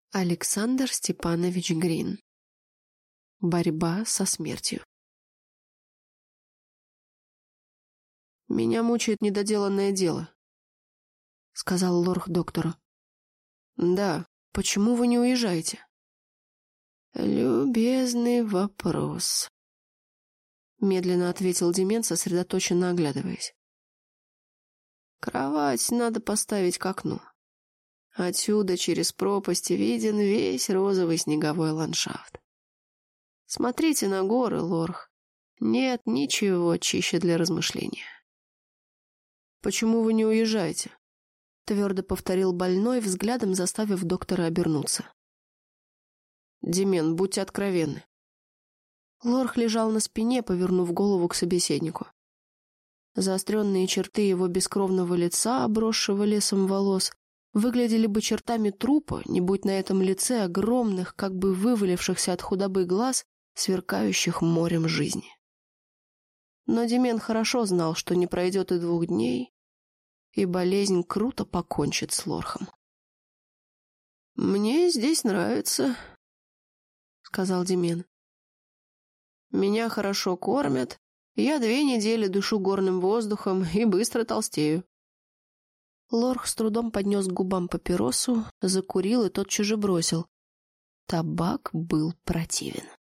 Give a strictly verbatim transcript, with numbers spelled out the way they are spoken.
Александр Степанович Грин. Борьба со смертью. «Меня мучает недоделанное дело», — сказал Лорх доктору. «Да, почему вы не уезжаете?» «Любезный вопрос», — медленно ответил Демент, сосредоточенно оглядываясь. «Кровать надо поставить к окну. Отсюда через пропасть виден весь розовый снеговой ландшафт. Смотрите на горы, Лорх. Нет ничего чище для размышления». «Почему вы не уезжаете?» — твердо повторил больной, взглядом заставив доктора обернуться. «Демен, будьте откровенны». Лорх лежал на спине, повернув голову к собеседнику. Заостренные черты его бескровного лица, обросшего лесом волос, выглядели бы чертами трупа, не будь на этом лице огромных, как бы вывалившихся от худобы глаз, сверкающих морем жизни. Но Демен хорошо знал, что не пройдет и двух дней, и болезнь круто покончит с Лорхом. «Мне здесь нравится», — сказал Демен. «Меня хорошо кормят, я две недели дышу горным воздухом и быстро толстею». Лорх с трудом поднес к губам папиросу, закурил и тотчас же бросил. Табак был противен.